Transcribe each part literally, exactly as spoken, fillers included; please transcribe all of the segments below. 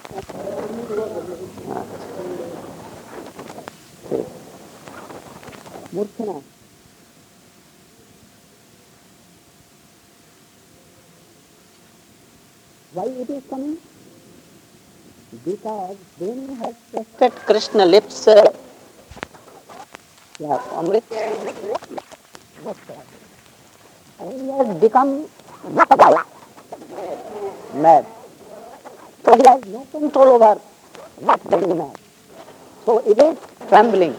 Murkhana. Why it is coming? Because when you have tasted Krishna lips, uh, yeah, Amrit, and he has become mad. So he has no control over what is mad. So it is trembling.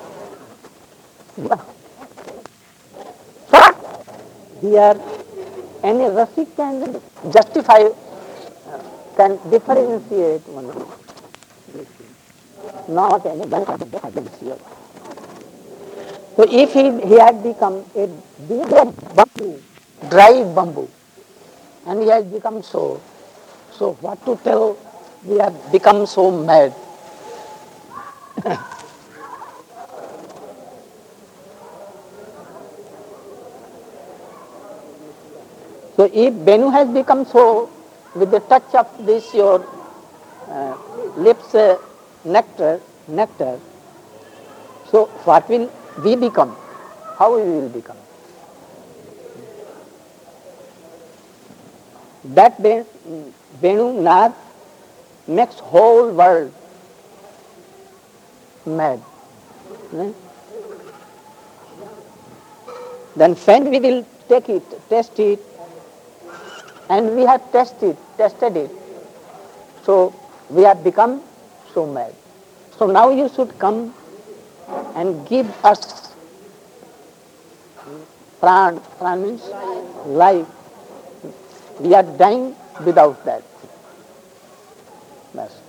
So here, any Rasik can justify, can differentiate one another. Not any differentiate. So if he, he had become a big bamboo, dry bamboo, and he has become so, so what to tell, we have become so mad. So if Benu has become so, with the touch of this your uh, lips uh, nectar, nectar, so what will we become? How we will become? That Benu Nad makes whole world mad. Hmm? Then when we will take it, test it, and we have tested, tested it, so we have become so mad. So now you should come and give us pran. Pran means life. We are dying without that. Yes.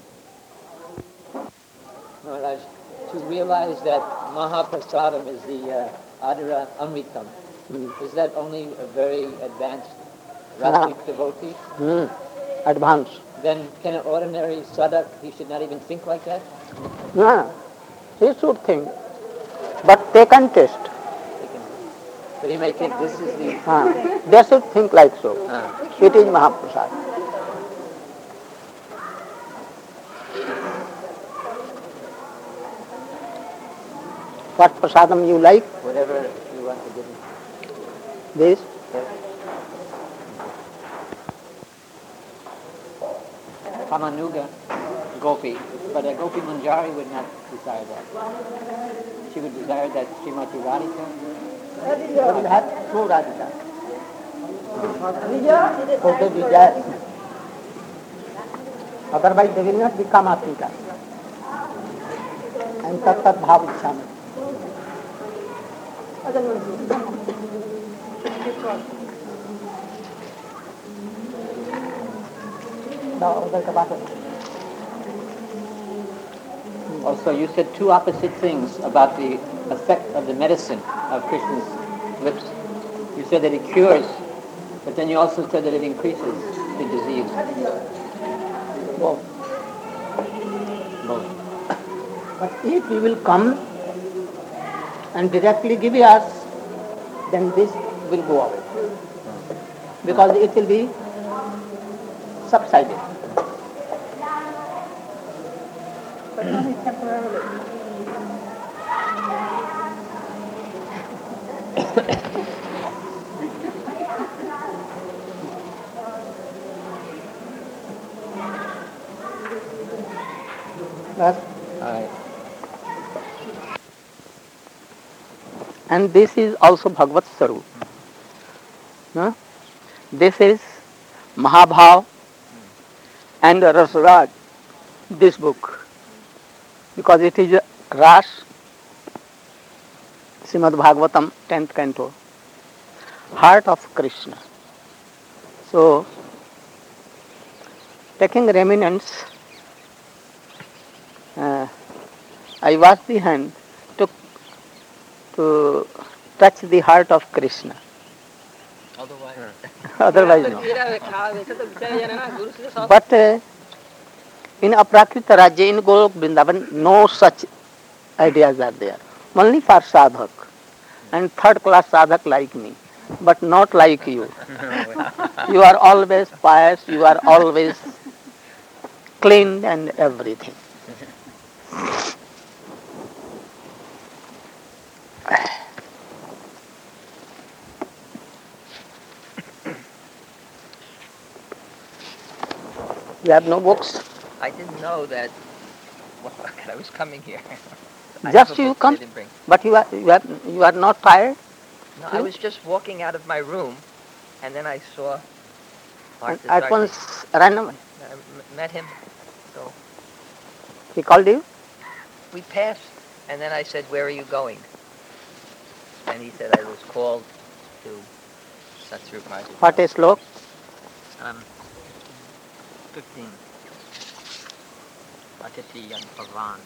Maharaj, to realize that Mahaprasadam is the uh, Adara Amritam, mm. is that only a very advanced Rasik ah. devotee? Mm. Advanced. Then can an ordinary sadhak, he should not even think like that? No, he should think, but they can test. They can, but he may think this is the... Ah. They should think like so. Ah. It is Mahaprasad. What prasadam you like? Whatever you want to give me. This? Yes. Kamanuga Gopi, but a Gopi Manjari would not desire that. She would desire that Srimati Radhika. She will have two Radhika. So they desire. Otherwise they will not become Atrika. And tat tat bhav ichchami. Also, you said two opposite things about the effect of the medicine of Krishna's lips. You said that it cures, but then you also said that it increases the disease. Both. Both. But if we will come and directly give us, then this will go away. Because it will be subsided. But only temporarily. Right. And this is also Bhagavad Sarup. Huh? This is Mahabhav and Rasraj, this book, because it is Ras, Srimad Bhagavatam, tenth canto, heart of Krishna. So, taking remnants, uh, I washed the hand to, to touch the heart of Krishna. Otherwise, Otherwise no. But uh, in Aprakrita Rajya, in Golok Vrindavan, no such ideas are there. Only for sadhak and third class sadhak like me, but not like you. You are always pious, you are always cleaned and everything. You have no books? I didn't know that. Well, I was coming here. I Just have a you book come, I didn't bring. but you are you are you are not tired. No, I was just walking out of my room, and then I saw And Partha at Sarthi. once randomly I m- met him. So he called you. we passed, and then I said, "Where are you going?" And he said, "I was called to Satsrup Maharaj." What is slok? Um, fifteen. Atiti and Bhagwan.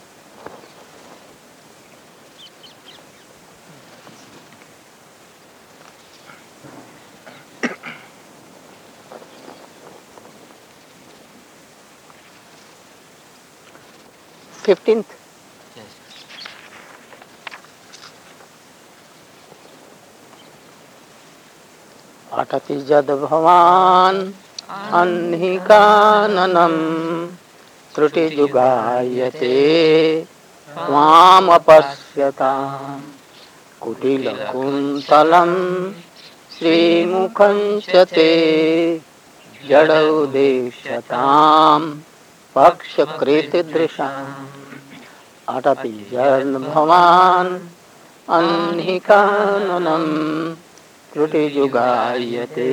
Fifteenth. Yes. अटति जद भवान अन्हिकाननम त्रुटि जुगायते त्वाम अपश्यताम कुटिल कुंतलम श्रीमुखं च ते जडौदेश्यताम पक्षकृत दृशाम अटति जद भवान अन्हिकाननम त्रुटि जुगायते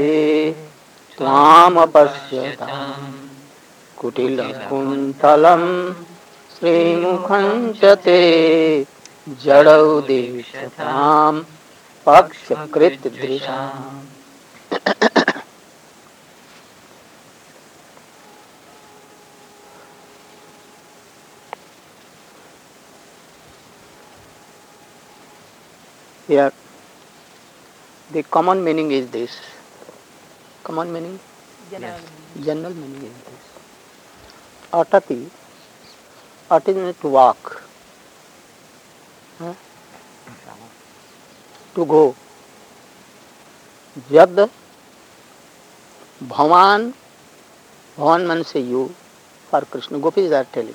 त्वामपश्यताम् कुटिल कुंतलम श्रीमुखं च ते जडौदेश्यताम् पक्षकृत दृशाम्. Here the common meaning is this. Common meaning? Yes. General meaning is this. Atati, ati means to walk, huh? To go. Jad, Bhavan, Bhavan means you, for Krishna. Gopis are telling.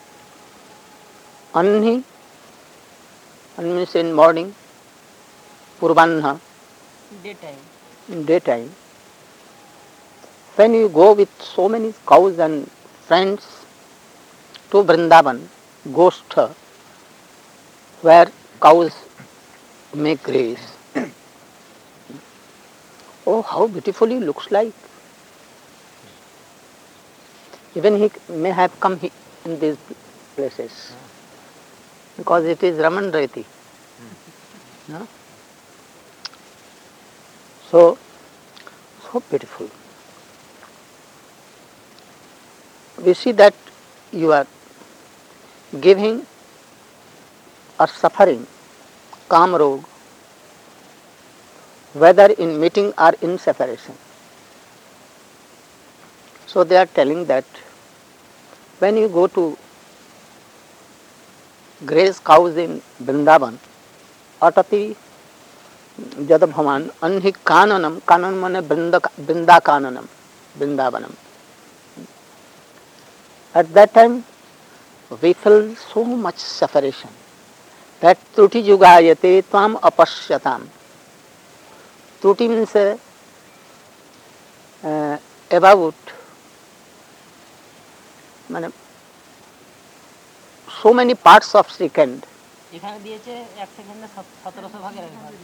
Anhi, Anhi means in morning, Purvanha, Daytime. in daytime. When you go with so many cows and friends to Vrindavan, Goshtha, where cows make graze, oh, how beautifully it looks like. Even he may have come in these places because it is Raman Reti. No? So, so beautiful. We see that you are giving or suffering Kamrog, whether in meeting or in separation. So they are telling that when you go to graze cows in Vrindavan, Atati Jadabhavan Anhi Kananam, Kanan mane Vrinda Kananam, Vrindavanam. At that time, we feel so much separation. That Truti Jugayate Tvam Apashyatam. Truti means uh, uh, about মানে so many parts of second. এখানে দিয়েছে এক সেকেন্ডে সতেরোশো ভাগের এক ভাগ।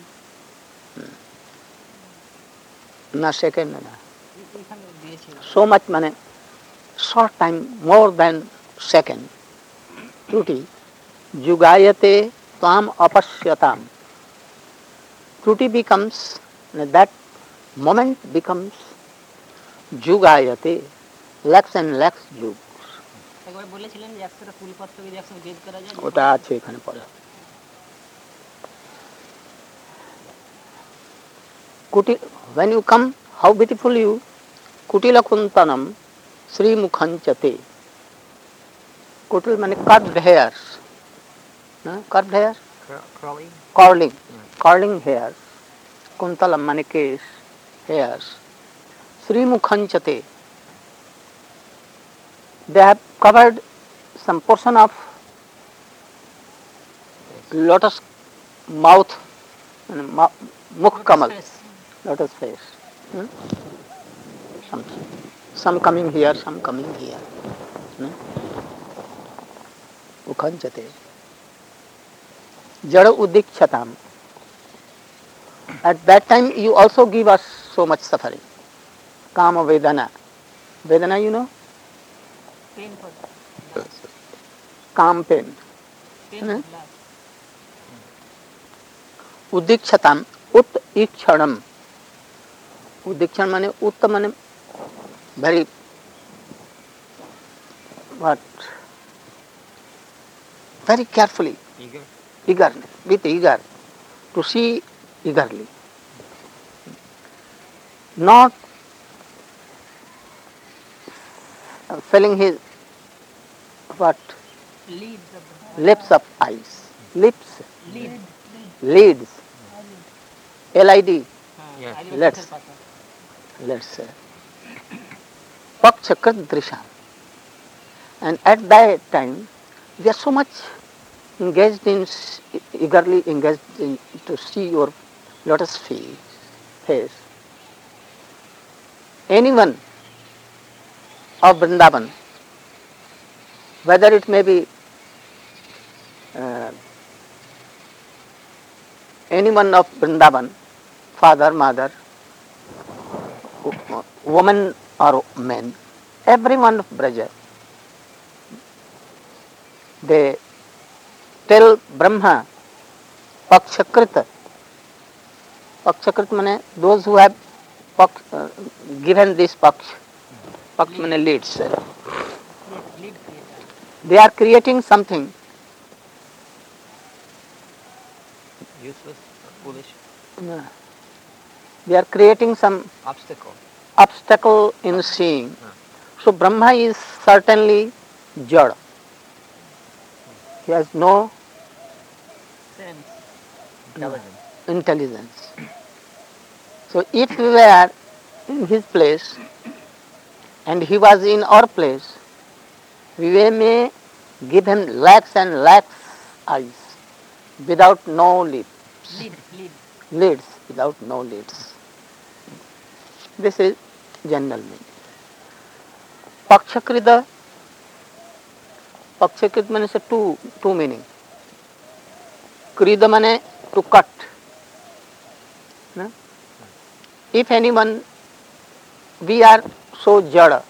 না সেকেন্ড না, এখানে দিয়েছিল so much মানে short time, more than second. Truti jugayate tvam apashyatam. Truti becomes, that moment becomes jugayate, lakhs and lakhs yug. একবার বলেছিলেন যে একশোটা ফুলপত্র যদি একশো ভেদ করা যায়, ওটা আছে এখানে পড়া। Kuti, when you come, how beautiful you, Kutila Kuntanam, Sri Mukhanchate. Kutil means curved hairs. No? Curved hairs? Crawling. Curling. Curling hairs. Kuntalam means case, hairs. Sri Mukhanchate. They have covered some portion of lotus mouth, mukh kamal, lotus face. Hmm? Some, some coming here, some coming here. Hmm? Ukhanchate. Jada udikchatam. At that time you also give us so much suffering. Kama Vedana. Vedana you know? Painful. Calm pain. Painful. Hmm? Udikchatam. Ut ikshanam. Udikshan mane ut mane very what? Very carefully. Eager. Eager. With eager. To see eagerly. Not filling his what? Leads of the Lips of eyes. Lips. lead. Leads. L I D. Yeah. Let's. Let's say. Pakshakrat Drisham. And at that time, we are so much engaged in, eagerly engaged in to see your lotus face. face. Anyone of Vrindavan, whether it may be uh, anyone of Vrindavan, father, mother, woman or men, everyone of Braja, they tell Brahma, Pakshakrit. Pakshakrit means those who have paksh, uh, given this paksh. Paksh means leads. Lead, lead creator. They are creating something. Useless, foolish, Uh, They are creating some obstacle. obstacle in seeing. So Brahma is certainly Jad. He has no Sense. Intelligence. intelligence. So if we were in his place and he was in our place, we may give him lakhs and lakhs eyes without no lips, Lead, lead. lids, without no lids. This is general meaning. Pakshakrita, Pakshakrit means two, two meaning. Krida means to cut. No? If anyone, we are so jada.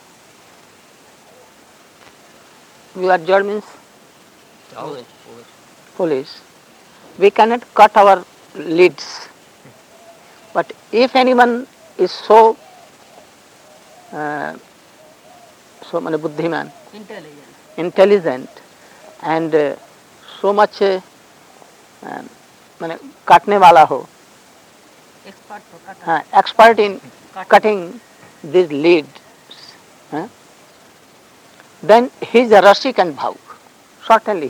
We are jada means Foolish. Foolish. foolish. We cannot cut our lids. But if anyone is so, uh, so mane buddhiman, Intelligent. intelligent, and uh, so much uh, uh, mane काटने वाला हो, Expert to cut. uh, expert in cutting these leads, uh, then he is a Rashik and Bhauk. Certainly.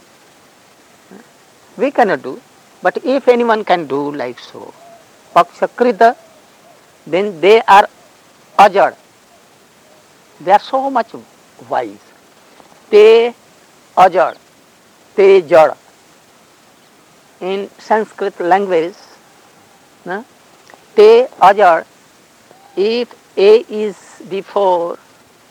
We cannot do, but if anyone can do like so, Pakshakrita, then they are ajad. They are so much wise. Te ajad, te jad. In Sanskrit language, no? Te ajad, if A is before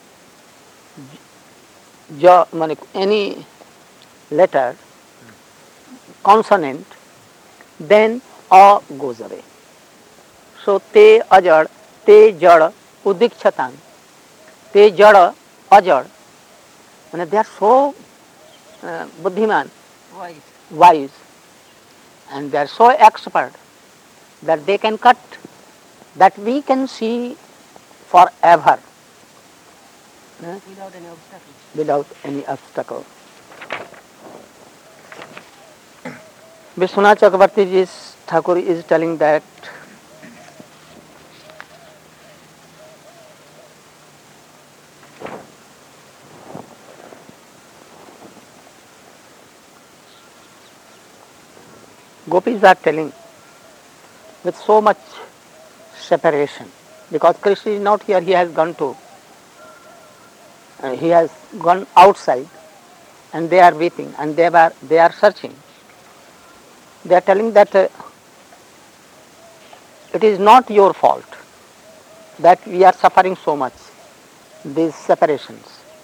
ja, any letter, consonant, then A goes away. So te ajad, te jad, udikchatan, te jad, ajad. And they are so uh, buddhiman, Wise. wise, and they are so expert that they can cut, that we can see forever uh, Without any obstacles. without any obstacle. Vishwanath Chakravarti Thakur is telling that gopis are telling with so much separation, because Krishna is not here, he has gone to Uh, he has gone outside and they are weeping and they are, they are searching. They are telling that uh, it is not your fault that we are suffering so much, these separations.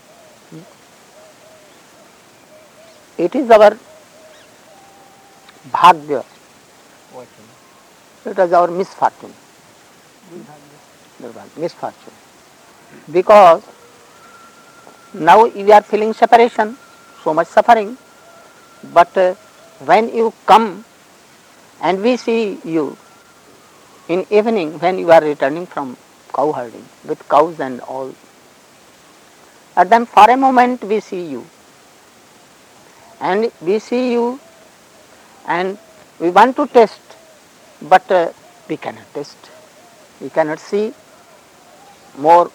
It is our bhagya, Fortune. it is our misfortune, misfortune. Because now we are feeling separation, so much suffering, but uh, when you come and we see you in evening when you are returning from cow herding with cows and all, and then for a moment we see you and we see you and we want to test, but uh, we cannot test, we cannot see more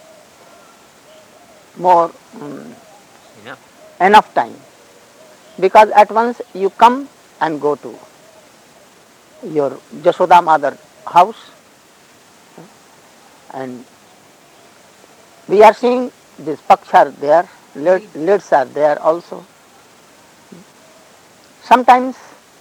more um, Enough. enough time, because at once you come and go to your Jashoda mother house, and we are seeing this paksha are there, lid- lids are there also. Sometimes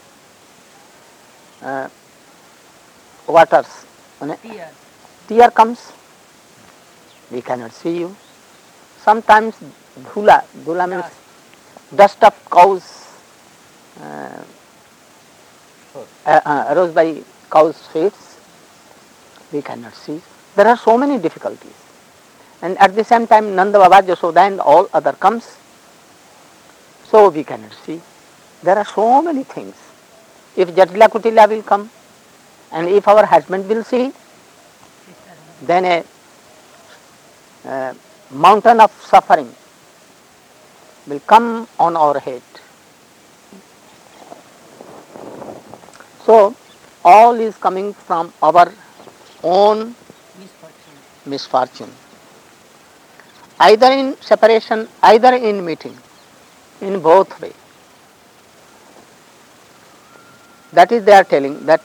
uh, waters, Tears. tear comes, we cannot see you. Sometimes dhula, dhula means dust of cows uh, uh, uh, arose by cows' feet, we cannot see. There are so many difficulties. And at the same time Nanda Baba, Jashoda and all other comes, so we cannot see. There are so many things. If Jatila Kutila will come and if our husband will see, then a uh, mountain of suffering will come on our head. So all is coming from our own Misfortune. misfortune. Either in separation, either in meeting, in both way. That is they are telling that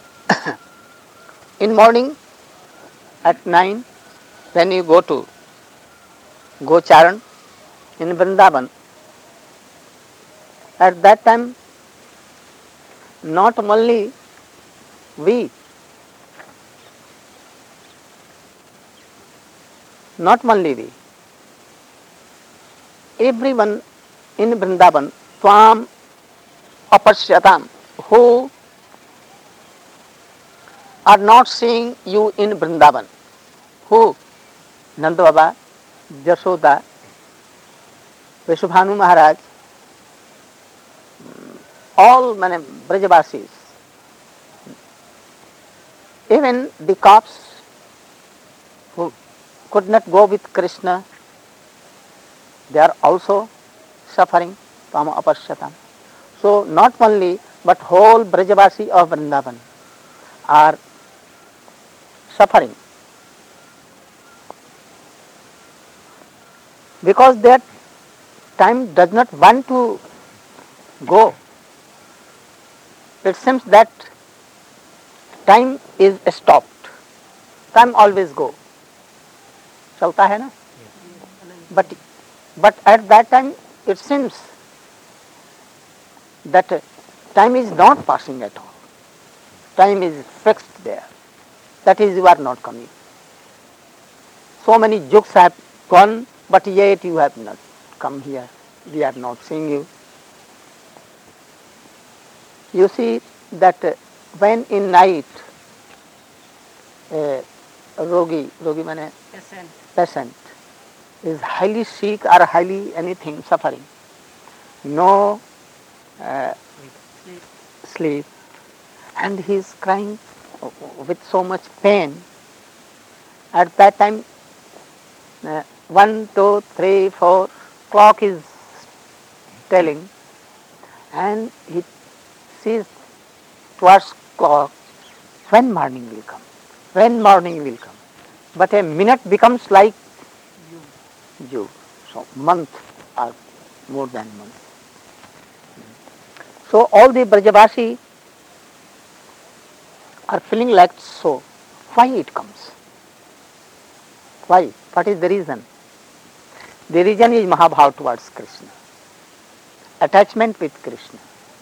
in morning at nine when you go to Gocharan in Vrindavan, at that time not only we, not only we, everyone in Vrindavan, Swam Apashyatam, who are not seeing you in Vrindavan, who? Nanda Baba, Jashoda, Vishubhanu Maharaj, all mane Brajavasis, even the cops who could not go with Krishna, they are also suffering from apashyatam. So not only but whole Brajavasi of Vrindavan are suffering because their time does not want to go. It seems that time is stopped. Time always go. चलता है ना? But but at that time it seems that time is not passing at all. Time is fixed there. That is, you are not coming. So many yugs have gone, but yet you have not come here. We are not seeing you. You see that uh, when in night a rogi, rogi means Patient. patient, is highly sick or highly anything suffering, no uh, Sleep. sleep, and he is crying with so much pain. At that time, uh, one, two, three, four clock is telling, and he sees towards clock when morning will come, when morning will come. But a minute becomes like you. So month or more than month. So all the Brajavasi are feeling like so. Why it comes? Why? What is the reason? The reason is Mahabhav towards Krishna, attachment with Krishna.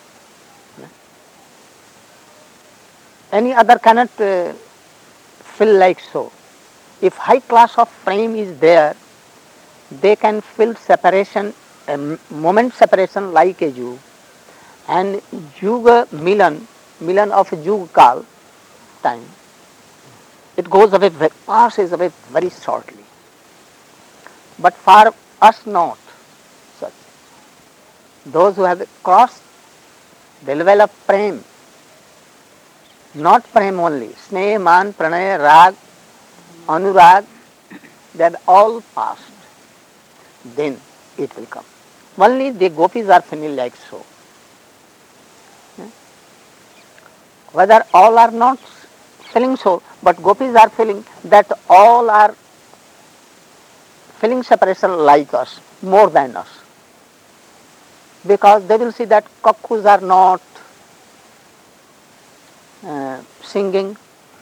Any other cannot uh, feel like so. If high class of prem is there, they can feel separation, a moment separation like a Yug. And Yuga Milan, Milan of Yug Kal time, it goes away, passes away very shortly. But for us not such. Those who have crossed the level of prem, not prem only, sneh, man, pranay, rag, anurag, they are all past. Then it will come. Only the gopis are feeling like so. Whether all are not feeling so, but gopis are feeling that all are feeling separation like us, more than us. Because they will see that cuckoos are not uh, singing,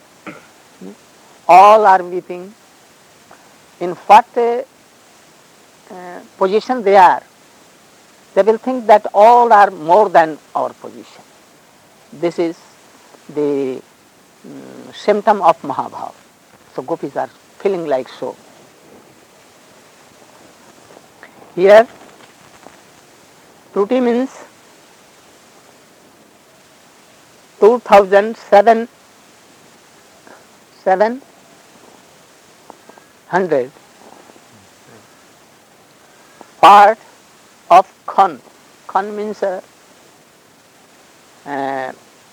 all are weeping. In what uh, uh, position they are, they will think that all are more than our position. This is the um, symptom of Mahabhav. So gopis are feeling like so. Here, Truti means two thousand seven seven hundred part of Khan. Khan means uh, uh,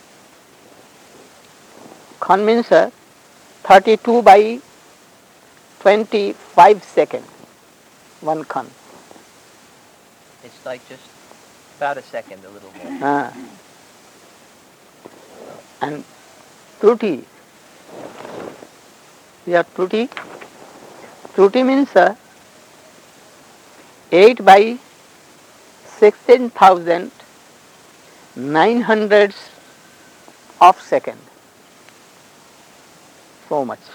Khan means uh, thirty-two by twenty-five second. One Khan. It's like just about a second, a little more. Uh, and Truti. Here Truti. Truti means uh, eight by sixteen thousand nine hundredths of second. So much.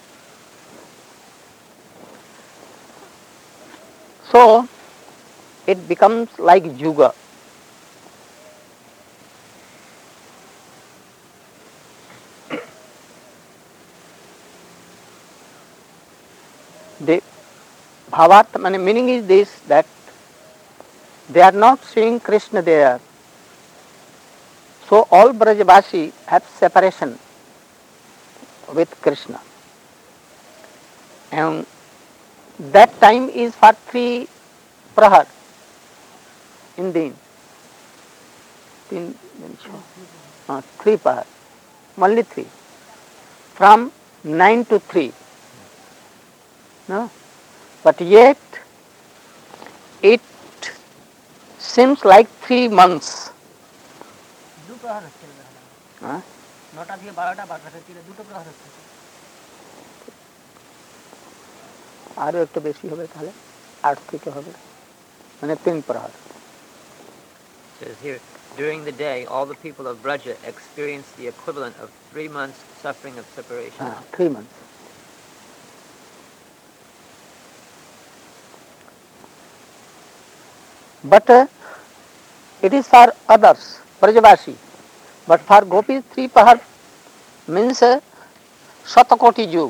So it becomes like Yuga. The Bhavartha, meaning is this, that they are not seeing Krishna there. So all Brajavasi have separation with Krishna. And that time is for three prahar in din. Tin, uh, three prahar. Only three. From nine to three. No? But yet it seems like three months. দুটো প্রহর হচ্ছে Huh? নটা থেকে বারোটা বারোটা থেকে তিনটা দুটো প্রহর হচ্ছে আরও একটু বেশি হবে তাহলে আট থেকে হবে মানে তিন প্রহর Says here, during the day, all the people of Braja experience the equivalent of three months suffering of separation. uh, three months. But uh, it is for others, Brajavasi. But for gopis, three prahar means uh, Satakoti yug.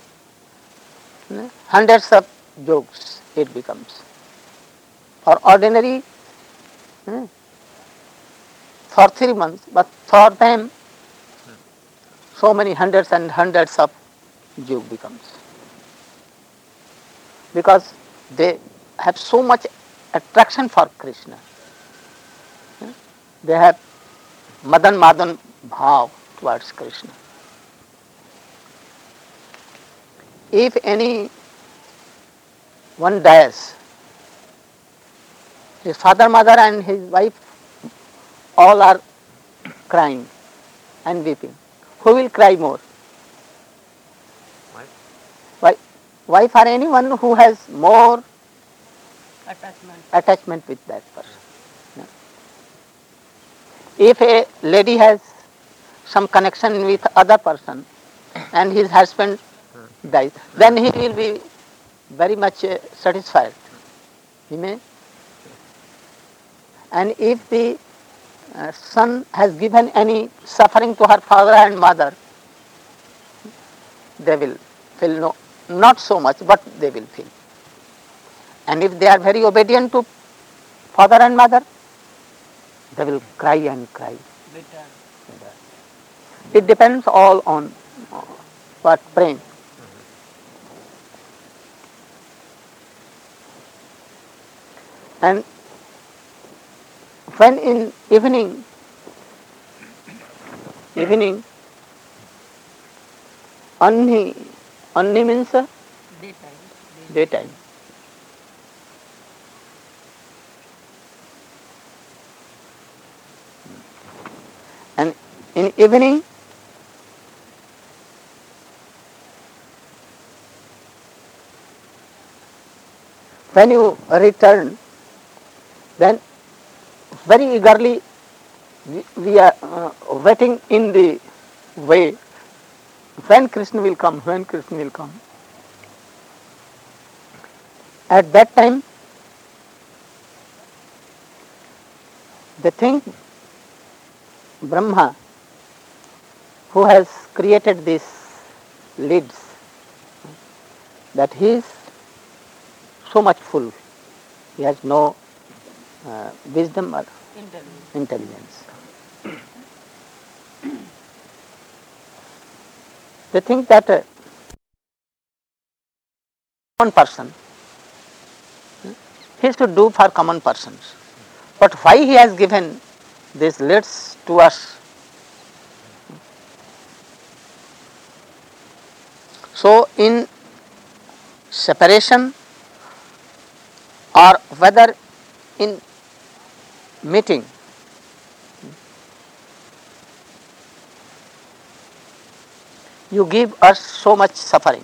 Hundreds of yugs it becomes. For ordinary, uh, for three months, but for them, so many hundreds and hundreds of yug becomes. Because they have so much attraction for Krishna. They have Madan Madan bhav towards Krishna. If any one dies, his father, mother and his wife all are crying and weeping. Who will cry more? Wife. Wife, wife or anyone who has more attachment attachment with that person. If a lady has some connection with other person and his husband dies, then he will be very much uh, satisfied. He may. And if the uh, son has given any suffering to her father and mother, they will feel no, not so much, but they will feel. And if they are very obedient to father and mother, they will cry and cry. Bitter. It depends all on uh, what brain. And when in evening, evening, Anni, Anni means uh, Daytime. daytime. And in evening, when you return, then very eagerly we, we are uh, waiting in the way. When Krishna will come, when Krishna will come. At that time, they think Brahma, who has created these lids, that he is so much full. He has no uh, wisdom or Intelligence. intelligence. They think that a common person, he should do for common persons. But why he has given these lids to us? So in separation or whether in meeting, you give us so much suffering.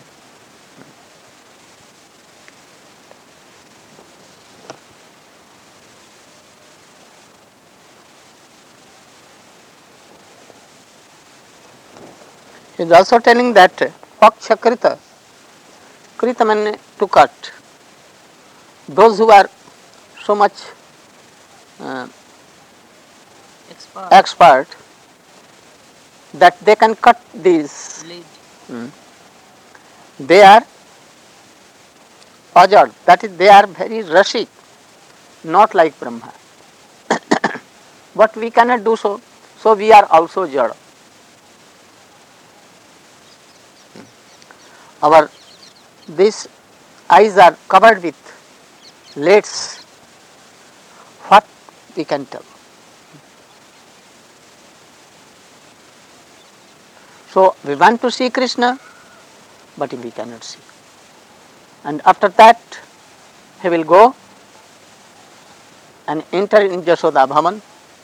He is also telling that paksha krita, krita means to cut. Those who are so much uh, Expert. expert that they can cut these, Lead. mm, they are ajad, that is they are very rashik, not like Brahma. But we cannot do so, so we are also jada. Our these eyes are covered with lids. What we can tell? So we want to see Krishna, but we cannot see. And after that, he will go and enter in Jashoda Bhavan,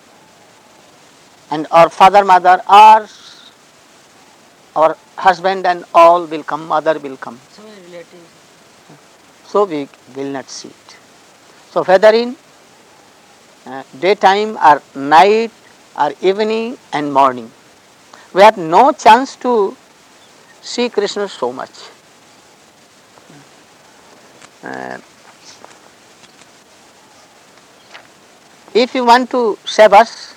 and our father, mother, our our husband and all will come, mother will come. So many relatives. So we will not see it. So whether in uh, daytime or night or evening and morning, we have no chance to see Krishna so much. Uh, if you want to save us,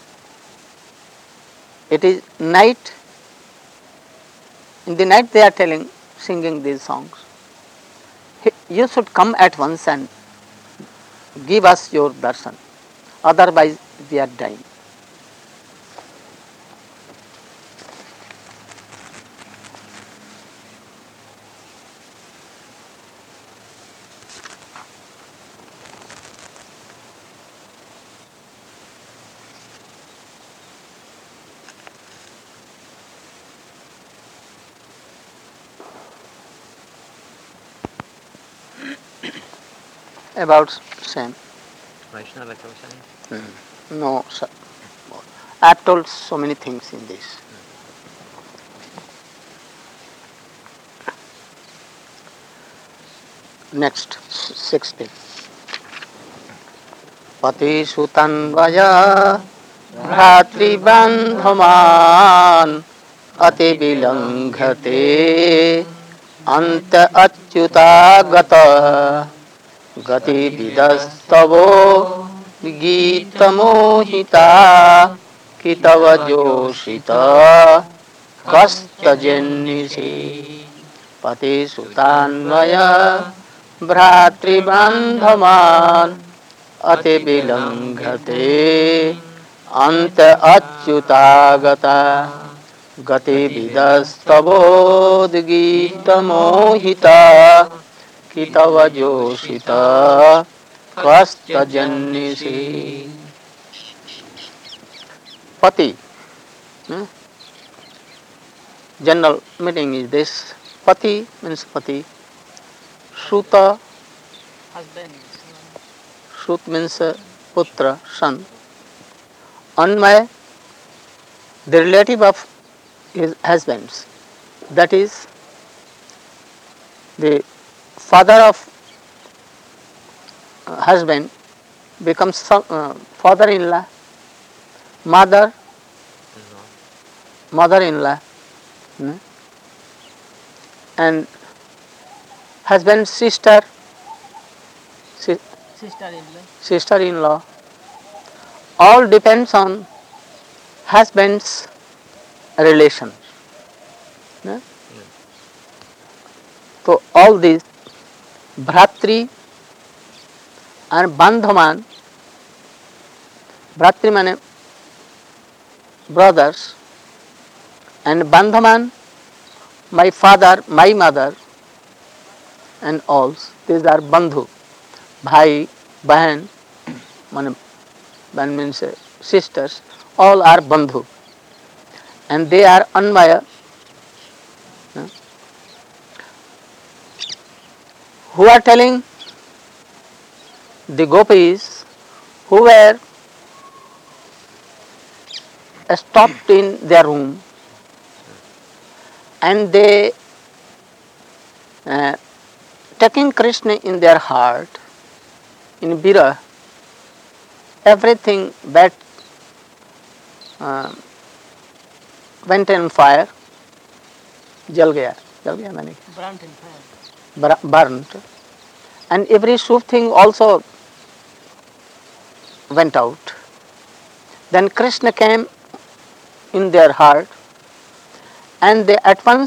it is night. In the night they are telling, singing these songs. You should come at once and give us your darshan. Otherwise we are dying. About same. Vaishnava Kosani. Mm. No, sir. I have told so many things in this. Next, sixth page. Pati sutanvaya bhatri bandhaman ati vilanghate anta achyuta gata gati vidastavo gita mohita kitava joshita kasta jennisi pati sutanvaya bhratri bandhaman ati bilanghate anta achyutagata gati vidastavo mohita kitava joshita kasta jannisi. Pati. Hmm? General meaning is this. Pati means pati. Shuta. Husband. Shut means uh, putra, son. Anmay, the relative of his husbands. That is the father of uh, husband becomes son, uh, father-in-law, mother, mother-in-law, hmm? and husband's sister, si- Sister-in-law. sister-in-law. All depends on husband's relation. Hmm? So all these bhratri and bandhaman, bhratri means brothers, and bandhaman, my father, my mother, and all. These are bandhu. Bhai, bahan, man, bahan means uh, sisters, all are bandhu. And they are anmaya, uh, who are telling the gopis who were stopped in their room and they uh, taking Krishna in their heart, in Vira, everything that uh, went on fire, jal gaya, jal gaya mane, Burnt in fire. bur- burnt, and every Shubh thing also went out. Then Krishna came in their heart, and they at once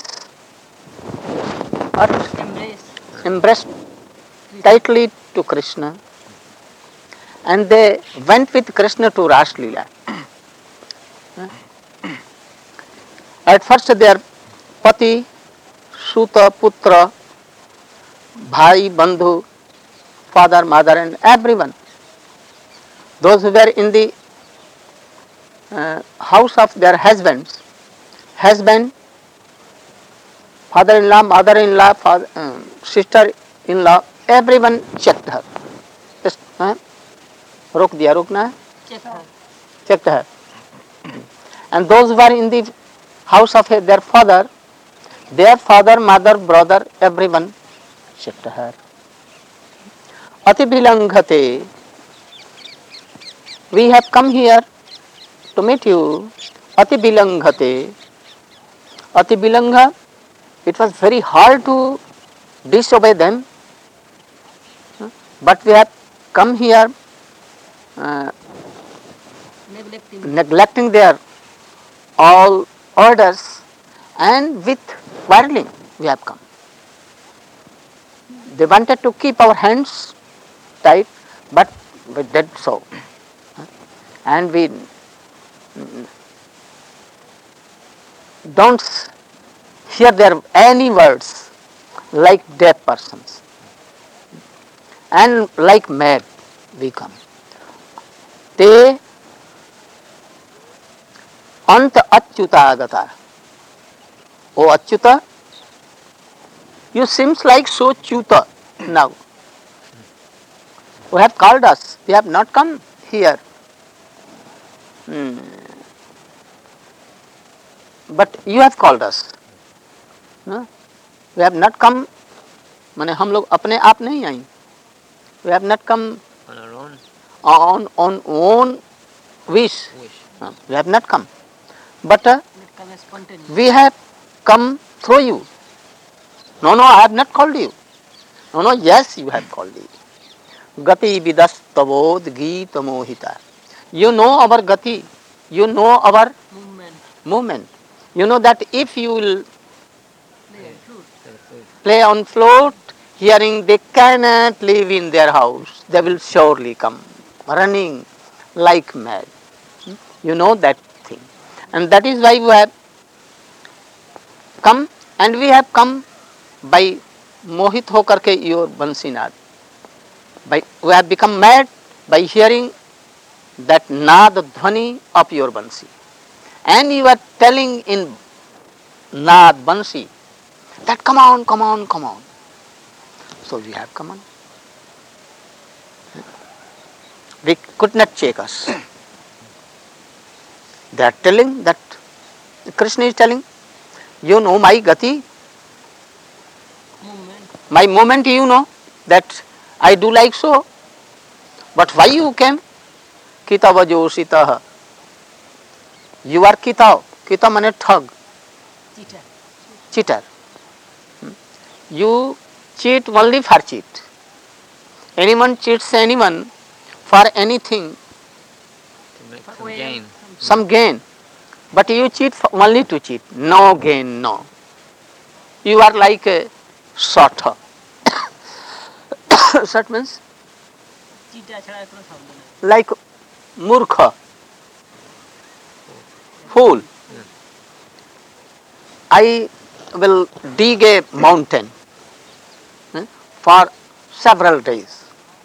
Embrace. embraced tightly to Krishna, and they went with Krishna to Ras Leela. At first their pati, suta, putra, bhai, bandhu, father, mother, and everyone, those who were in the uh, house of their husbands, husband, father-in-law, mother-in-law, father, um, sister-in-law, everyone checked her. Just, uh, रोक दिया, रोकना है, Check her. checked her. And those who were in the house of their father, their father, mother, brother, everyone checked her. Ati bilanghate, we have come here to meet you. Ati bilanghate, ati bilangha, it was very hard to disobey them, but we have come here uh, Neglecting. neglecting their all orders, and with quarreling we have come. They wanted to keep our hands tight, but we did so. And we don't hear their any words like deaf persons. And like mad we come. Te anta achyuta agata. Oh Achyuta, you seems like so chuta now. You have called us, we have not come here. Hmm. But you have called us. No? We have not come, माने हम लोग अपने आप नहीं आए. We have not come On our own on on own wish. wish. No, we have not come. But uh, It comes spontaneous. we have come through you. No, no, I have not called you. No, no, yes, you have called me. Gati vidastabod gita mohita. You know our gati. You know our Movement. movement. You know that if you will Play flute. play on flute, hearing they cannot live in their house. They will surely come running like mad. You know that thing. And that is why we have come, and we have come by mohit hokar ke your bansinad. By, we have become mad by hearing that nad dhvani of your bansi. And you are telling in nad bansi that come on, come on, come on. So we have come on. They could not check us. They are telling that Krishna is telling, you know my gati, Movement. my movement you know that I do like so. But why you came? Kita vajositaha. You are kita. Kita mane thug, Cheater. cheater. You cheat only for cheat. Anyone cheats anyone for anything, To make For some oil, gain. some- some gain. But you cheat for only to cheat. No gain, no. You are like a sort. Sort means cheater छड़ा करो शब्द नहीं. like murkha, fool. I will dig a mountain eh, for several days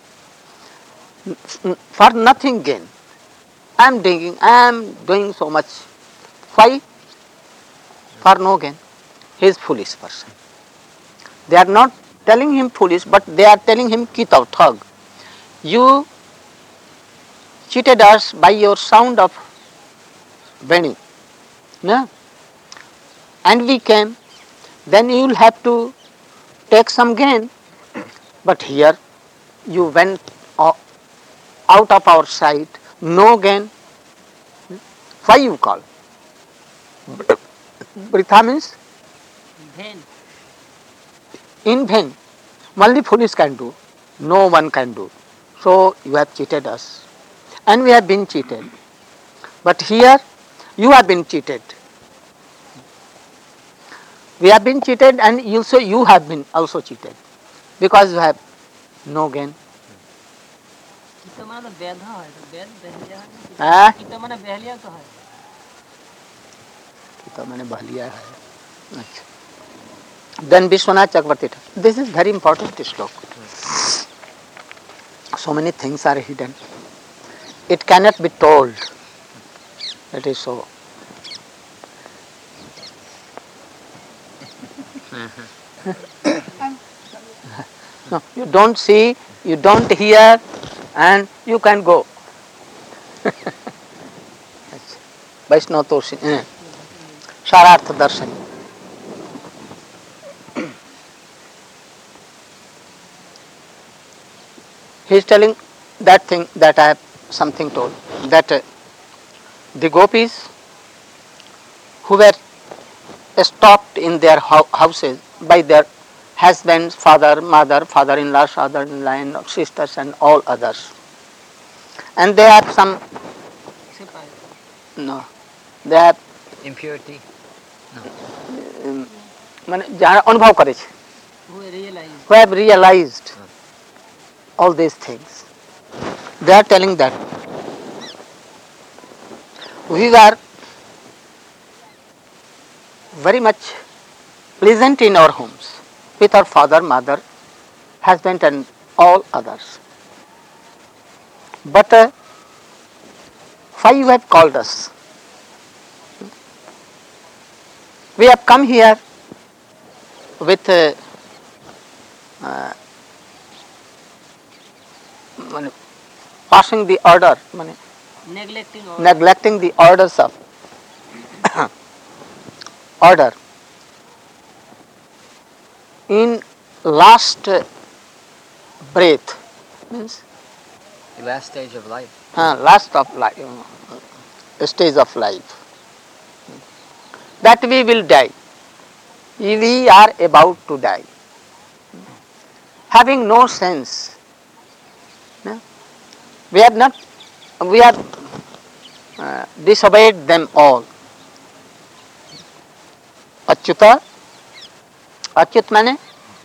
N- for nothing gain. I am digging, I am doing so much. Why? For no gain. He is foolish person. They are not telling him foolish, but they are telling him kita, thug. You cheated us by your sound of Veni. No? And we came, then you will have to take some gain. But here you went o- out of our sight, no gain. Why you call? Vritha means Vain. in vain. Only foolish can do. No one can do. So you have cheated us. And we have been cheated. But here you have been cheated. We have been cheated, and you say you have been also cheated. Because you have no gain. कितना माना बैधा है तो बैध बहलिया है. हाँ? कितना माना बहलिया तो है. तो मैंने बहलिया है. अच्छा. Then Vishwanath Chakravarti. This is very important slok. So many things are hidden. It cannot be told. It is so. No, you don't see, you don't hear, and you can go. वैष्णव तो सारार्थ दर्शन. He is telling that thing that I have something told, that uh, the gopis who were stopped in their hou- houses by their husbands, father, mother, father-in-law, father-in-law, sisters and all others. And they have some, सिपाही. no, they have Impurity. um, মানে যারা অনুভব করেছে, वो realize. who have realized all these things. They are telling that we were very much pleasant in our homes with our father, mother, husband and all others. But uh, why you have called us? We have come here with uh, uh, মানে passing the order, মানে neglecting और neglecting the orders of order. In last uh, breath means The last stage of life. uh, last of life, uh, stage of life, that we will die. We are about to die, having no sense We have not, we have uh, disobeyed them all. Achyuta, Achyut mane?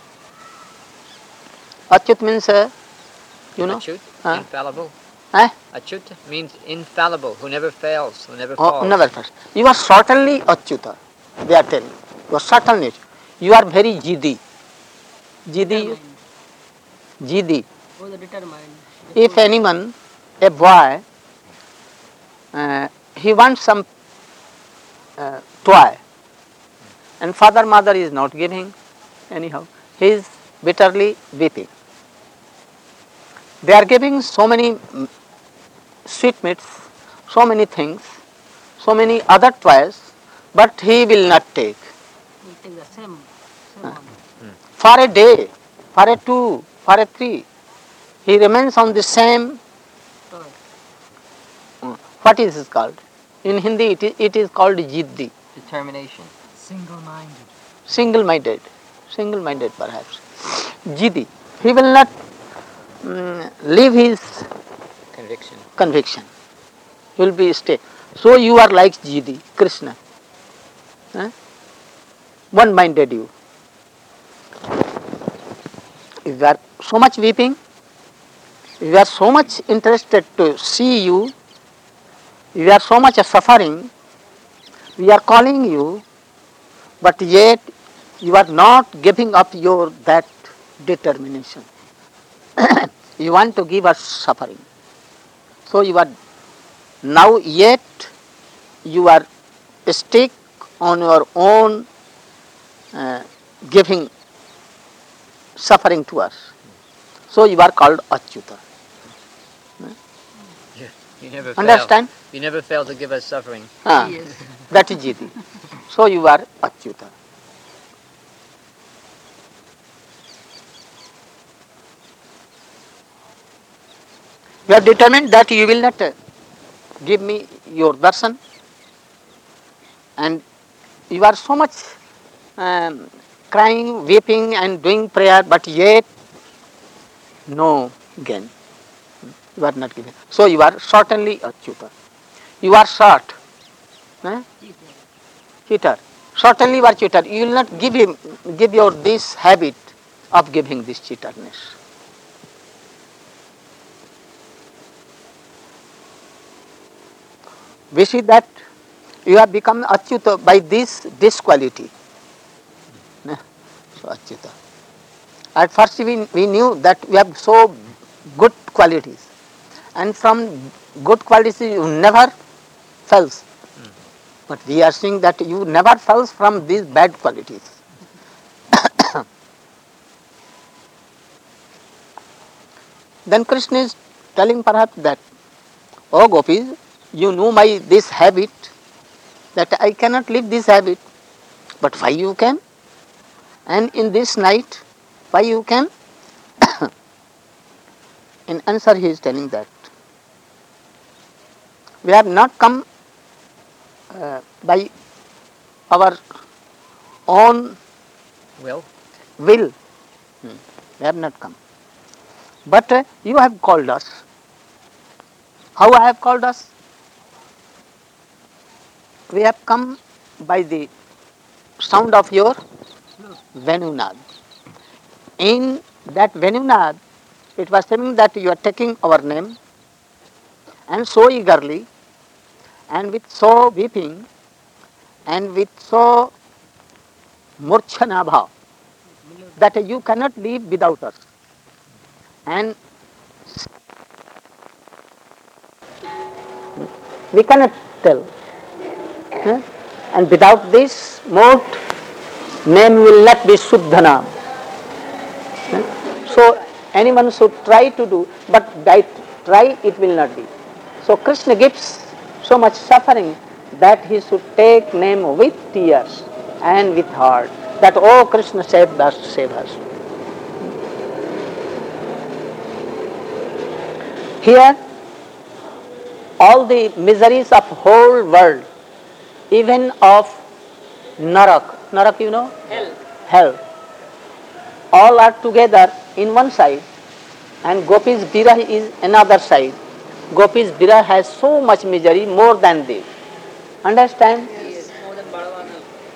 Achyut means, uh, you know? Achyut, Huh? infallible. Eh? Achyut means infallible, who never fails, who never Oh, falls. never first. You are certainly Achyuta, they are telling. You are certainly. You are very jidi. Jidi, Determined. jidi. Oh, the determined. If anyone, a boy, uh, he wants some uh, toy, and father mother is not giving, anyhow, he is bitterly weeping. They are giving so many mm, sweetmeats, so many things, so many other toys, but he will not take. We'll take the same, same one. For a day, for a two, for a three, he remains on the same, Toy. uh, what is it called? In Hindi it is, it is called jiddi, Determination. Single-minded. single-minded, single-minded perhaps. Jiddi, he will not um, leave his Conviction. conviction. He will be stay. So you are like Jidi, Krishna. Huh? One-minded you. If you are so much weeping, if you are so much interested to see you, if you are so much suffering, we are calling you, but yet you are not giving up your that determination. You want to give us suffering. So you are now yet you are stick on your own uh, giving suffering to us. So you are called Achyuta. You never Understand? fail. You never fail to give us suffering. Ah, Yes. that is Jiti. So you are Achyuta. You have determined that you will not uh, give me your darshan, and you are so much um, crying, weeping and doing prayer, but yet no gain. You are not giving. So you are certainly Achyuta. You are short. Eh? Cheater. Certainly you are cheater. You will not give him give your this habit of giving this cheaterness. We see that you have become Achyuta by this this quality. Eh? So Achyuta. At first we, we knew that we have so good qualities, and from good qualities you never fails. But we are seeing that you never fails from these bad qualities. Then Krishna is telling perhaps that, oh gopis, you know my this habit, that I cannot leave this habit, but why you can? And in this night, why you can? In answer he is telling that we have not come uh, by our own Will? will. Hmm. We have not come. But uh, you have called us. How I have called us? We have come by the sound of your Venunad. In that Venunad, it was saying that you are taking our name, and so eagerly, and with so weeping, and with so murchana bhav, that you cannot live without us. And we cannot tell. Huh? And without this mode, name will not be Suddhanam. Huh? So anyone should try to do, but by try it will not be. So Krishna gives so much suffering that he should take name with tears and with heart. That, oh Krishna, save us, save us. Here, all the miseries of whole world, even of Narak, Narak you know? Hell. Hell. All are together in one side, and Gopi's Birah is another side. Gopis Vira has so much misery more than they. Understand? Yes, more than Balavana.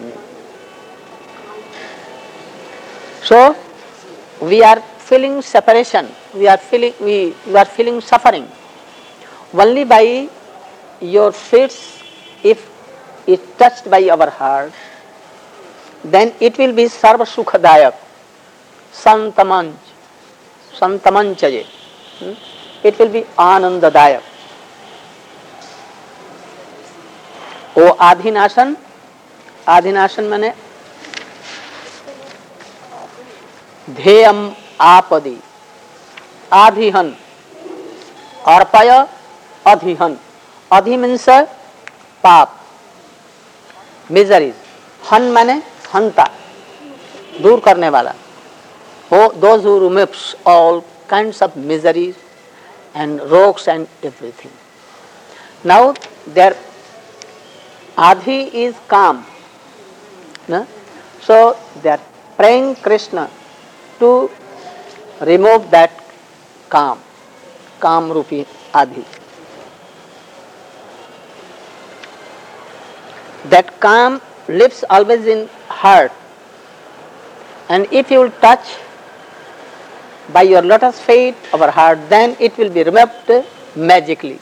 So we are feeling separation. We are feeling we, we are feeling suffering. Only by your feet, if it touched by our heart, then it will be Sarva Sukhadayak, Santamanch, Santamanchaye. Hmm? It will be Anandadayak. O Adhinasan, Adhinasan mane Dheyam Apadi, Adhihan, Arpaya Adhihan. Adhi means uh, pap, miseries. Han mane hanta, dur karne wala. Oh, those who removes all kinds of miseries and rogues and everything. Now their Adhi is calm. No? So they are praying Krishna to remove that calm, calm rupi Adhi. That calm lives always in heart, and if you will touch by your lotus feet our heart, then it will be removed magically.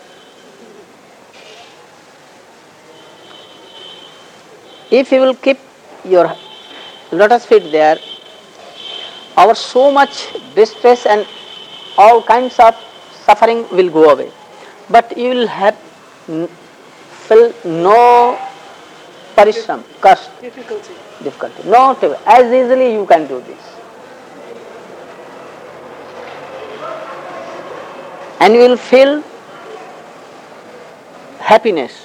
If you will keep your lotus feet there, our so much distress and all kinds of suffering will go away. But you will have feel no parishram, cost, Difficulty. difficulty. Not as easily you can do this. And you will feel happiness.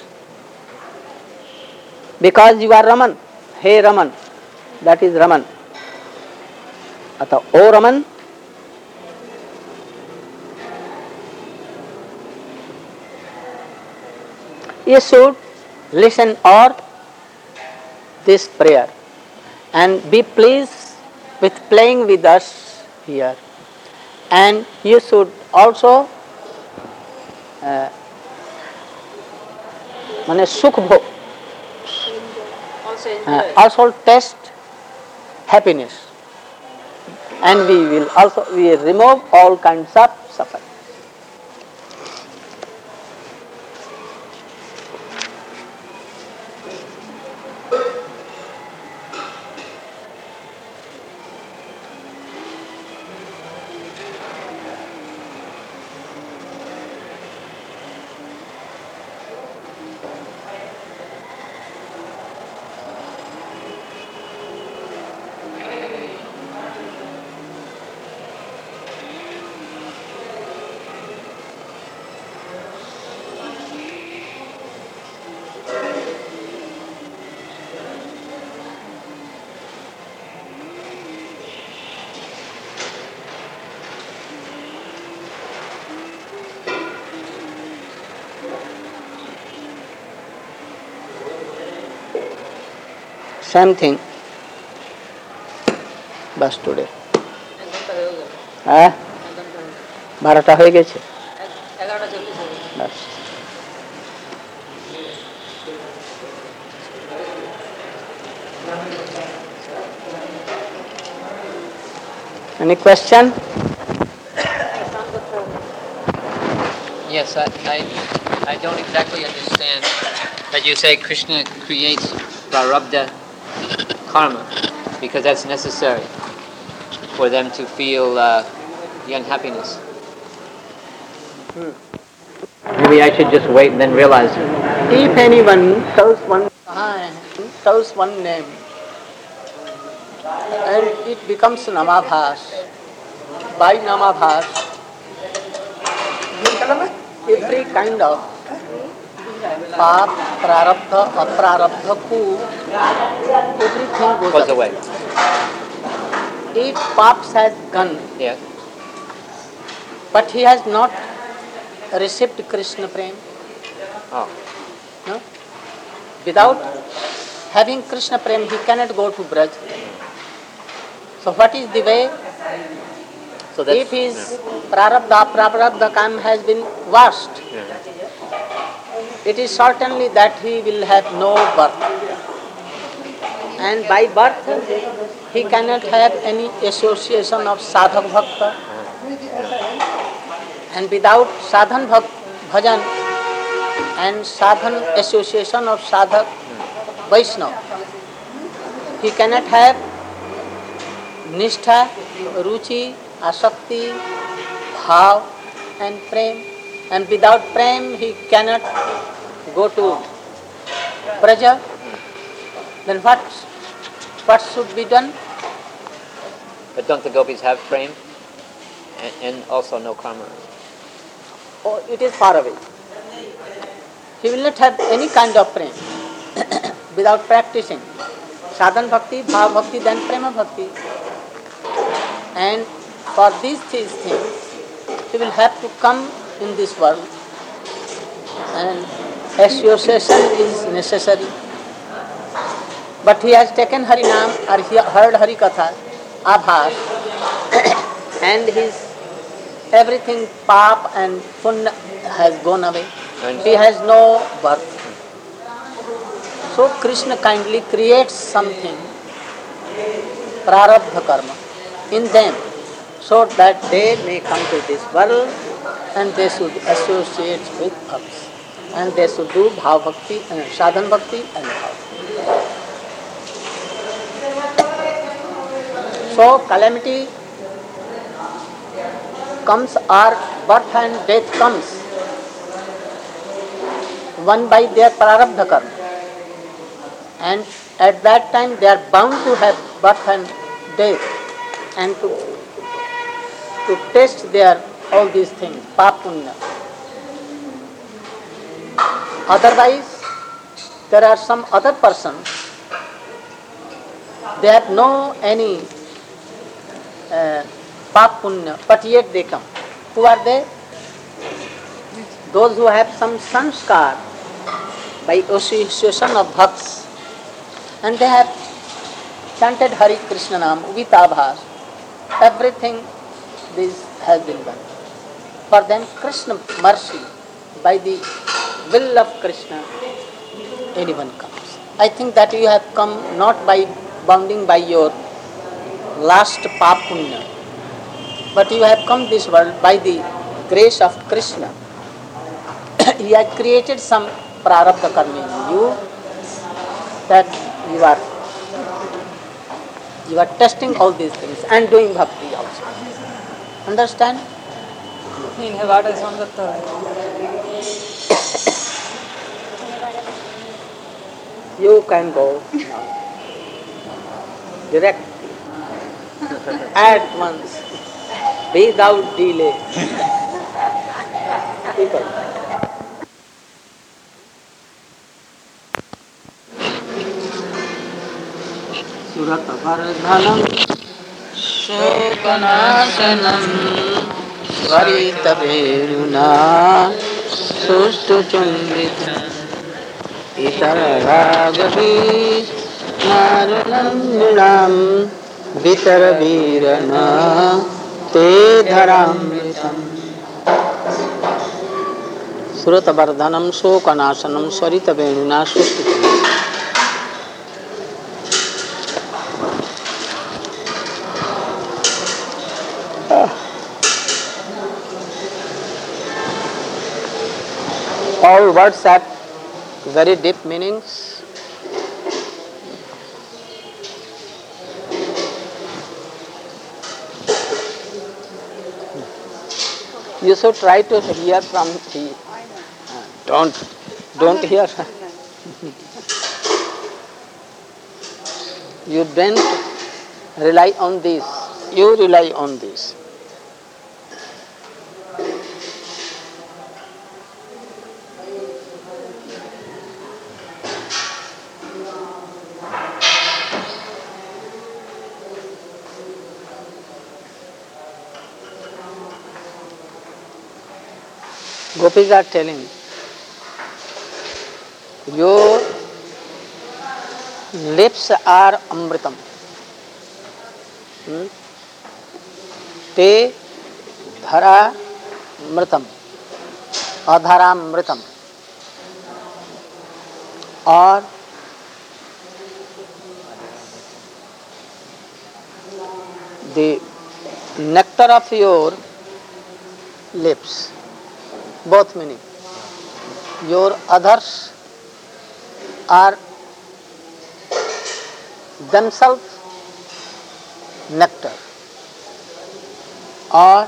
Because you are Raman. Hey Raman. That is Raman. Atha, O Raman. You should listen or this prayer and be pleased with playing with us here. And you should also uh, mane sukh bho, Also enjoy. uh, also taste happiness, and we will also we will remove all kinds of suffering. Same thing. Bas today. হ্যাঁ বারোটা হয়ে গেছে এগারোটা চল্লিশ হবে। বাস Any question? Yes, I, I, I don't exactly understand that you say Krishna creates prarabdha karma because that's necessary for them to feel uh, the unhappiness. Hmm. Maybe I should just wait and then realize it. If anyone tells one tells one name and it becomes namabhas, by namabhas, every kind of path, prarabdha, aprarabdha, ku, everything goes Goes away. If Paps has gone, Yes. but he has not received Krishna Prem, Oh. no? Without having Krishna Prem, he cannot go to Braj. So what is the way? So that's, if his prarabdha, prarabdha karma has been washed, yeah. it is certainly that he will have no birth. And by birth, he cannot have any association of sadhak bhakta. And without sadhan bhak, bhajan and sadhan association of sadhak Vaishnava, he cannot have nishtha, ruchi, asakti, bhav and prem. And without prem, he cannot go to praja. Then what, what should be done? But don't the gopis have prem? And, and also no karma? Oh, it is far away. He will not have any kind of prem without practicing sadhan bhakti, bhav bhakti, then prema bhakti. And for these these things, he will have to come in this world, and association is necessary. But he has taken Harinam or he heard Harikatha, Abhas, and his everything pap and punya has gone away. He has no birth. So Krishna kindly creates something, prarabdha karma, in them, so that they may come to this world and they should associate with us. And they should do bhav bhakti, and sadhan bhakti and bhav. So calamity comes or birth and death comes, one by their prarabdha karma. And at that time they are bound to have birth and death, and to, to test their all these things, pap punya. Otherwise, there are some other persons, they have no any uh, pap punya, but yet they come. Who are they? Those who have some sanskar by association of bhakts, and they have chanted Hari Krishna Nam with abhas. Everything this has been done. For them, Krishna mercy, by the will of Krishna, anyone comes. I think that you have come not by bounding by your last pap punya, but you have come this world by the grace of Krishna. He has created some prarabdha karma in you, that you are you are testing all these things and doing bhakti also. Understand? You can go now. Directly, at once, without delay. People. Surat Vardhanam Shokanasanam Varita Veruna Sustu Chundita Itara Ragavi Naranam Ninam Vitara Virana Te Dharamritam Surat Vardhanam Shokanasanam Sarita Veruna Sustu Chundita. All words have very deep meanings. You should try to hear from the. Don't, don't hear. You don't rely on this. You rely on this. Gopis are telling, your lips are amritam. Hmm? Te अधरामृतम, अधरामृतम, और the nectar of your lips, both meaning. Your others are themselves nectar, or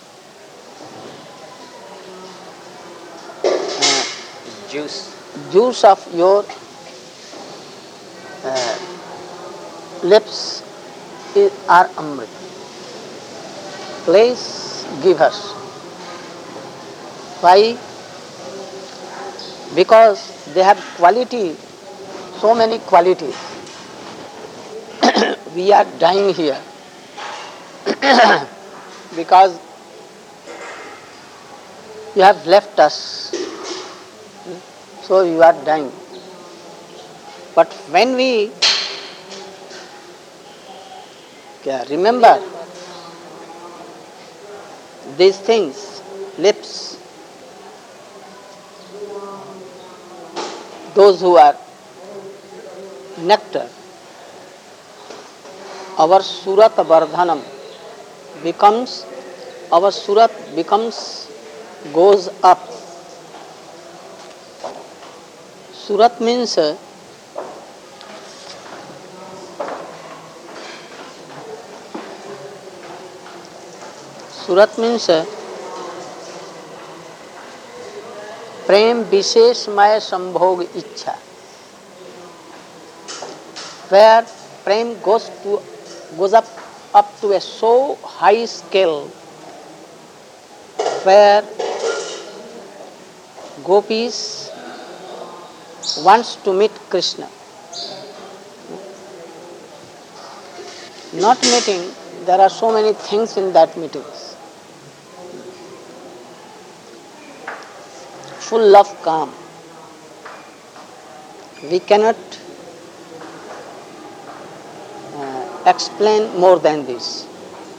Juice. juice of your uh, lips is, are amrit. Please give us. Why? Because they have quality, so many qualities. We are dying here because you have left us, so you are dying. But when we yeah, remember these things, lips, those who are nectar, our Surat Vardhanam becomes, our Surat becomes, goes up. Surat means uh, Surat means uh, प्रेम विशेषमय संभोग इच्छा, where prem goes to goes up up to a so high scale where gopis wants to meet Krishna. Not meeting, there are so many things in that meetings. Full of calm. We cannot uh, explain more than this.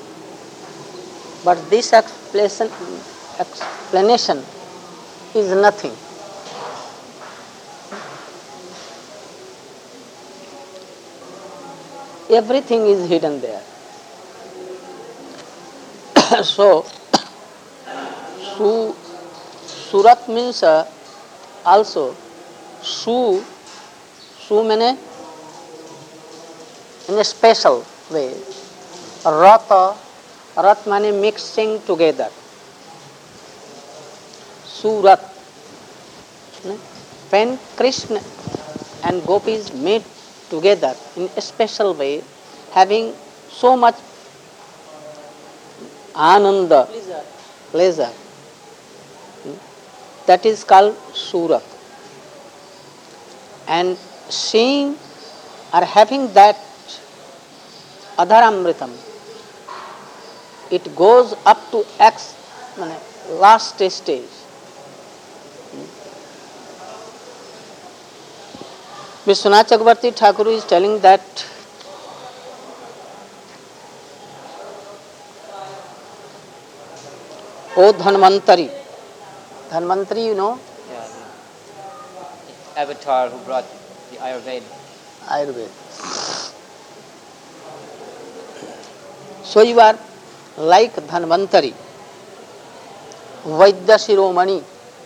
But this explanation, explanation is nothing. Everything is hidden there. So, su, Surat means uh, also su, su means in a special way. Rata, rat means mixing together. Surat. When Krishna and gopis meet together in a special way, having so much ananda, pleasure, pleasure. That is called Surat. And seeing or having that Adharamritam, it goes up to X, last stage. Vishwanath Chakravarti Thakur is telling that O Dhanvantari, Dhanvantari, you know? Yeah, the avatar who brought the Ayurveda. Ayurveda. So you are like Dhanvantari, Vaidya Shiromani.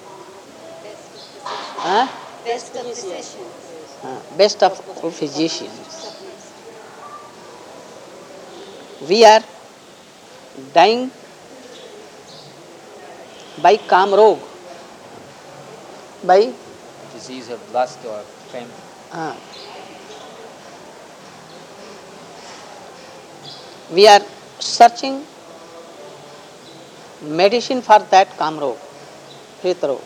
Huh? Best of physicians. Uh, best of all physicians. We are dying by Kamrog, by Disease of lust or prem. uh, we are searching medicine for that Kamrog, Hritrog.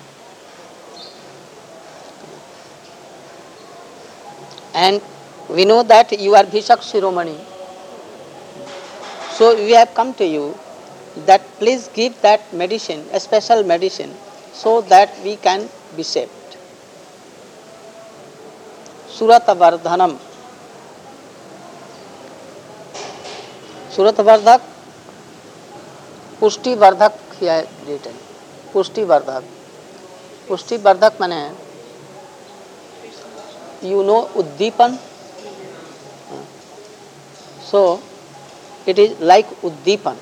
And we know that you are Bhishak Shiromani. So we have come to you that please give that medicine, a special medicine, so that we can be saved. Surat Vardhanam. Surat Vardhak पुष्टि वर्धक है written. पुष्टि वर्धक. पुष्टि वर्धक माने you know उद्दीपन. So it is like uddipan.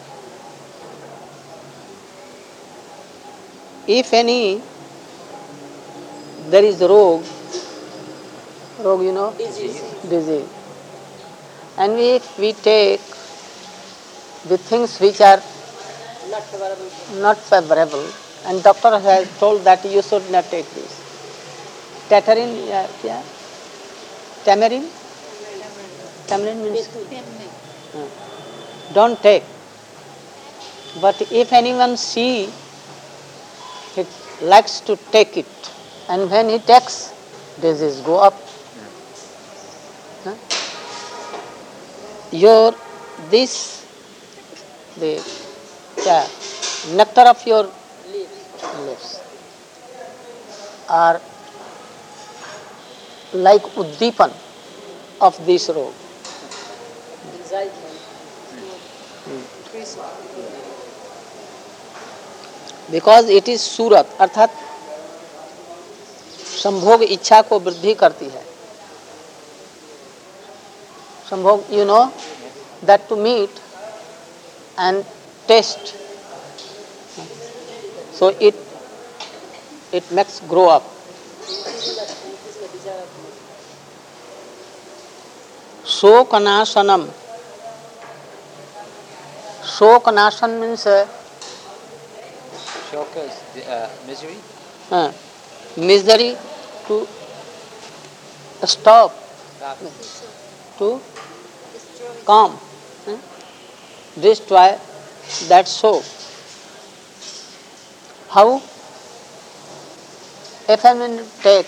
If any there is rog, rog you know, Disease. disease, and if we take the things which are Not favorable. not favorable, and doctor has told that you should not take this. Tatarin, yeah, yeah. Tamarind? Tamarind means uh, don't take. But if anyone see, he likes to take it, and when he takes, disease go up. Huh? Your this the yeah, nectar of your lips are like uddipan of this road. Excitement. Increasing. Because it is सूरत अर्थात संभोग इच्छा को वृद्धि करती है. संभोग, you know that to meet and taste, so it it makes grow up. शोकनाशनम. शोकनाशन means uh, Shoka is the, uh, misery. uh, misery to stop, to calm, uh, destroy that shock. How? If I mean take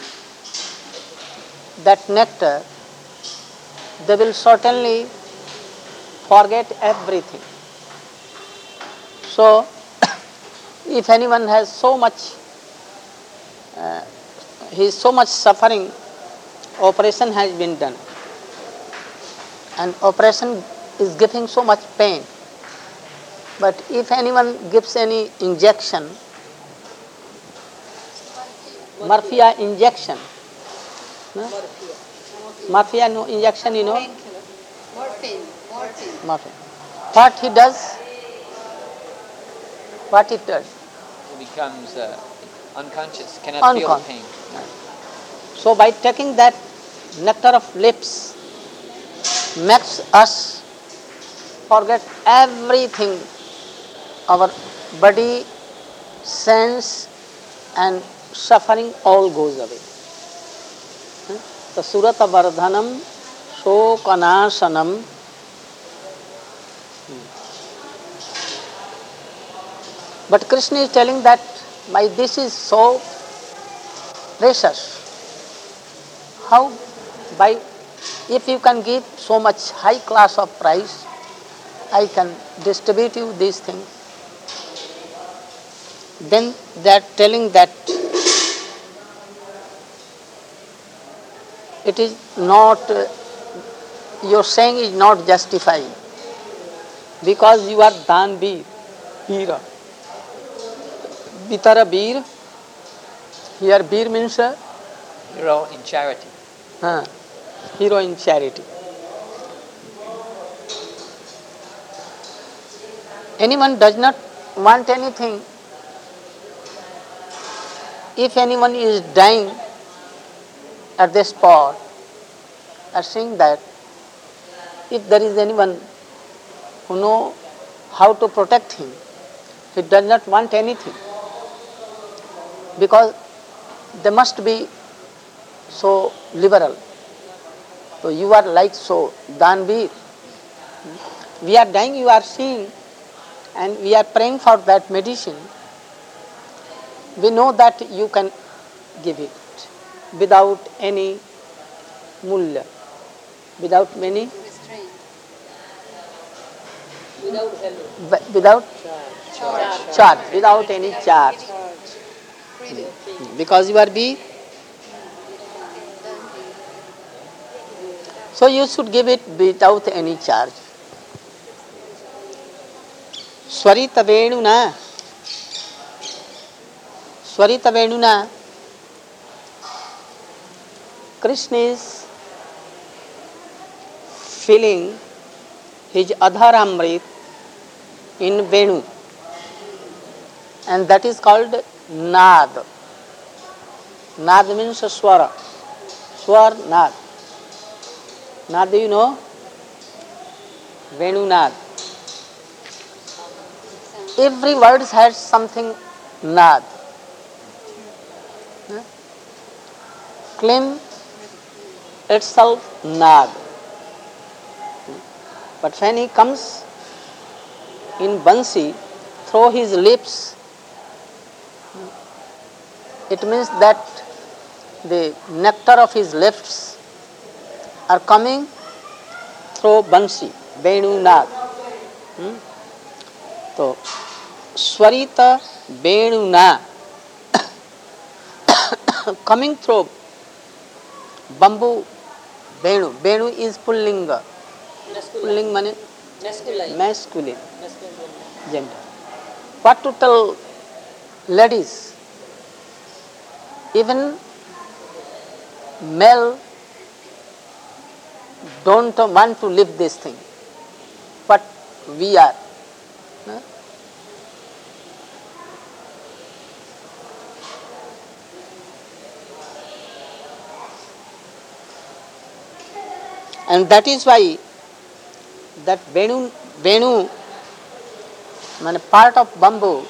that nectar, they will certainly forget everything. So, if anyone has so much, uh, he is so much suffering, operation has been done, and operation is giving so much pain. But if anyone gives any injection, morphia injection, no? Morphia no injection, you know? Morphine. Morphine. Morphine. What he does? What it does? It becomes uh, unconscious, cannot feel the Unconscious. pain. So by taking that nectar of lips, makes us forget everything, our body, sense and suffering all goes away. So surata vardhanam shokanasanam. But Krishna is telling that my this is so precious. How? By if you can give so much high class of price, I can distribute you these things. Then they are telling that it is not, uh, your saying is not justified because you are Dan Bir, Bira. Vitara Bir, here Bir means uh, Hero in charity. uh, hero in charity. Anyone does not want anything. If anyone is dying at the spot, are saying that if there is anyone who know how to protect him, he does not want anything, because they must be so liberal. So you are like so, Danveer. We are dying, you are seeing, and we are praying for that medicine. We know that you can give it without any mulya, without any, Restraint. Without hello. without Charge. charge, without any charge, Freely. because you are B. So you should give it without any charge. Swarita Venuna, Swarita Venuna, Krishna is filling his Adharamrit in Venu, and that is called Nad. Nad means Swara. Swar Nad. Nad, do you know? Venu Nad. Every word has something Nad. Claim itself Nad. But when he comes in Bansi through his lips, it means that the nectar of his lips are coming through Bansi, Venu Nad. Hmm? So, Swarita Venu Na coming through bamboo Venu. Venu is Pullinga. Pulling means Masculine. masculine, gender. What to tell ladies? Even male don't want to live this thing, but we are. Huh? And that is why that Venu, Venu, mean part of bamboo,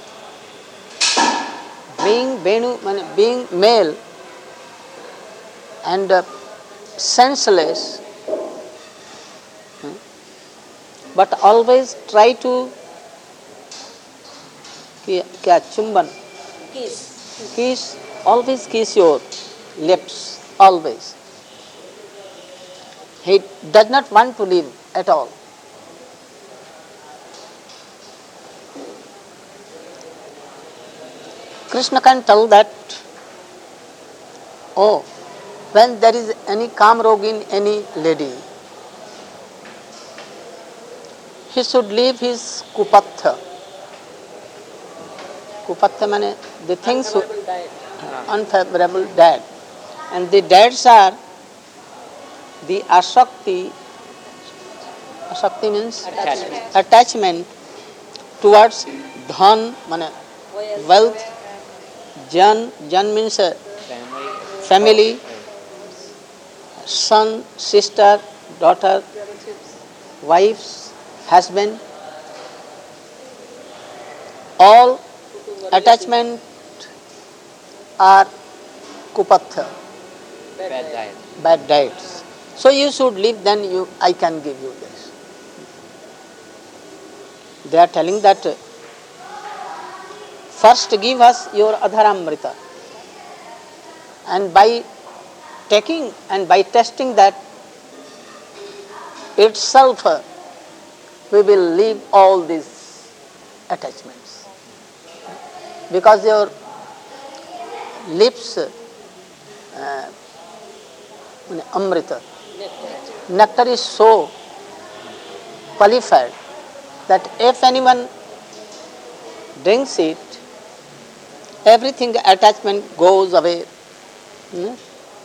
being Venu, mean being male and uh, senseless, but always try to kya chumban, Kiss. kiss, always kiss your lips, always. He does not want to live at all. Krishna can tell that, oh, when there is any kamrog in any lady, he should leave his kupatha. Kupatha means the things, Unfavorable diet. unfavorable dad. And the dads are the asakti, asakti means Attachment. attachment towards dhan, means Wealth. wealth, jan, jan means uh, Family. family, son, sister, daughter, wives, husband, all attachment are kupatha, Bad diet. bad diets. So you should live, then you, I can give you this. They are telling that uh, first give us your adharamrita, and by taking and by testing that itself uh, we will leave all these attachments, because your lips uh, amrita, nectar is so qualified that if anyone drinks it, everything attachment goes away. Hmm?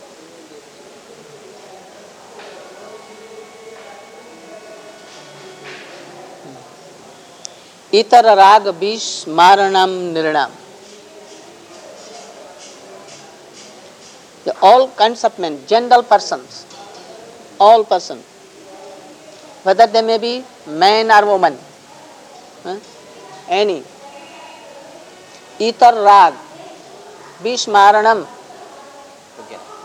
Itara rag bish maranam niranam. All kinds of men, general persons, all persons, whether they may be man or woman, huh? any, itar rag, bish maranam,